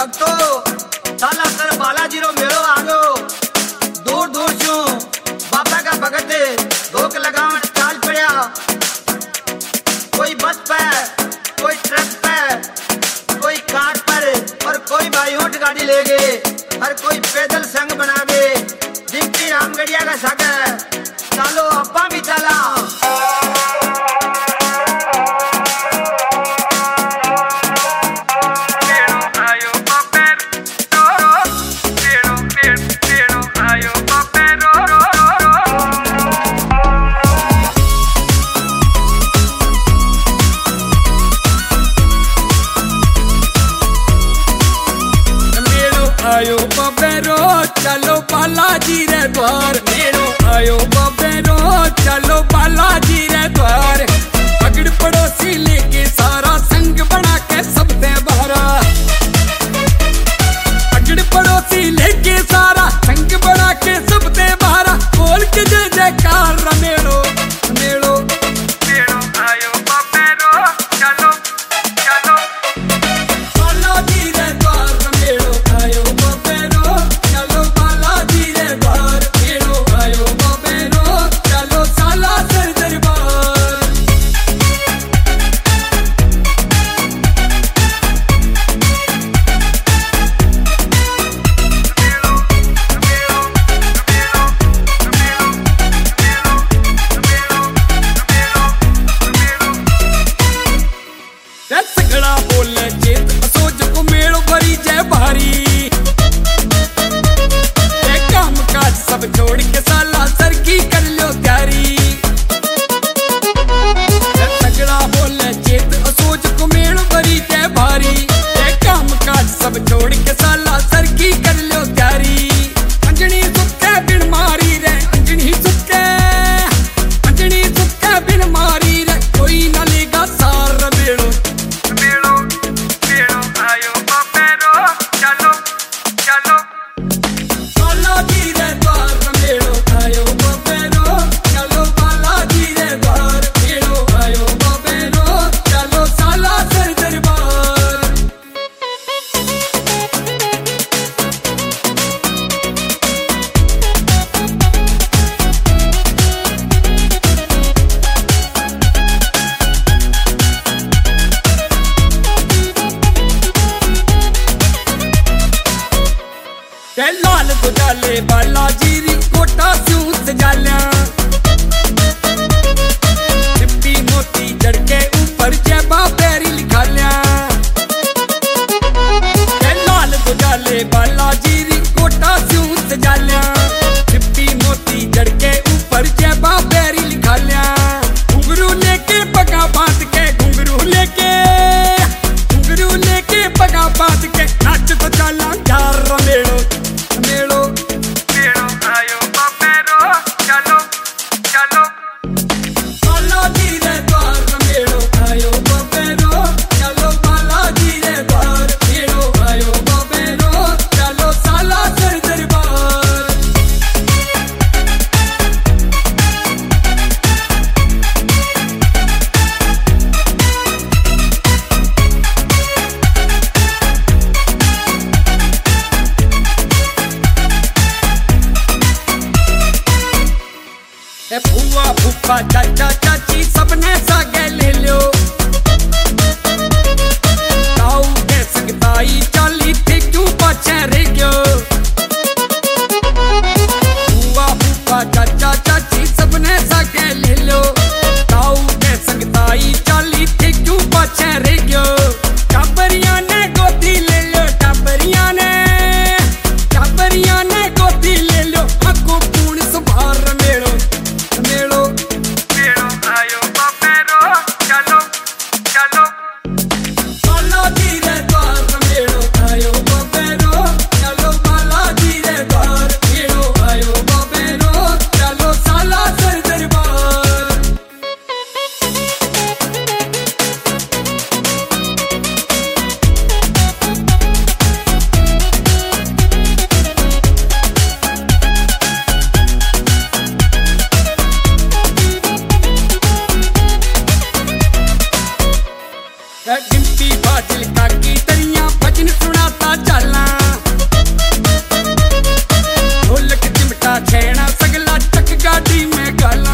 भक्तो सालासर बालाजी रो मेलो आ गयो। दूर दूर से बाबा का भगत धोख लगावन चाल पड़ा। कोई बस पे, कोई ट्रक पे, कोई कार पर और कोई भाई ऊंट गाड़ी ले गए और कोई पैदल संग बनावे। डिप्टी रामगढ़िया का सागर चालो अप्पा भी चला। आयो बबेरो चलो बालाजी रे द्वार। मेलो आयो बबेरो चलो बालाजी रे द्वार। अगड़ पड़ोसी लेके सारा संग बना के सबसे बारा। अगड़ पड़ोसी लेके सारा संग बना के सबसे बारा। बोल के जय जयकार रमेलो मेलो। मेलो आयो बबेरो चलो चलो बालाजी रे द्वार। मेलो आयो सगड़ा बोले चेत सोच को मेलो भरी जय भारी। काम काज सब छोड़ के साला सर की कर लो तैयारी। सगड़ा बोले चेत सोच को मेलो भरी जय भारी। काम काज सब छोड़ के साला सर की कर लो तैयारी। अंजनी सुखे बिन मारी रे, अंजनी सुखे बिन मारी रे। कोई न लेगा सार मेलो। बालाजी रे द्वार। मेलो आयो बबेरो चलो बालाजी रे द्वार। मेलो आयो बबेरो चलो सालासर दरबार। लाल गुजाले बालाजी री कोटा स्यूं सजाल्या। चिप्पी मोती जड़ के ऊपर जैबा पैरी लिखा लिया। लाल गुजाले बालाजी री कोटा स्यूं सजाल्या। चिप्पी मोती जड़ के ऊपर जैबा पैरी लिखा लिया। घुंघरू लेके पगा बांध के, घुंघरू लेके पगा बांध के नाच तो चला यार मेलो। मेलो मेलो आयो बबेरो चलो चलो बालाजी रे द्वार। मेलो आयो बबेरो चलो बालाजी रे द्वार। मेलो आयो बबेरो चलो सालासर दरबार। फुआ फूफा चाचा चाची सबने सागे ले लो। ताऊ के संगताई चाली थी क्यों पाछे रह गयो। फुआ फूफा चाचा चाची सबने सागे ले लो। ताऊ के संगताई चाली थी क्यों पाछे रह गयो। टाबरिया ने गोदी ले लो, टाबरिया ने गोदी ले लो। अगो पूर्ण सुभार मेलो। मेलो मेलो आयो बबेरो चलो चलो बालाजी रे द्वार। मेलो आयो बबेरो चलो बालाजी रे द्वार। मेलो आयो बबेरो चलो सालासर दरबार। डिम्पी फाजिल का की तरियां जिन सुनाता चाला ढोलक चिमटा छेना सगला चक गाड़ी में गाला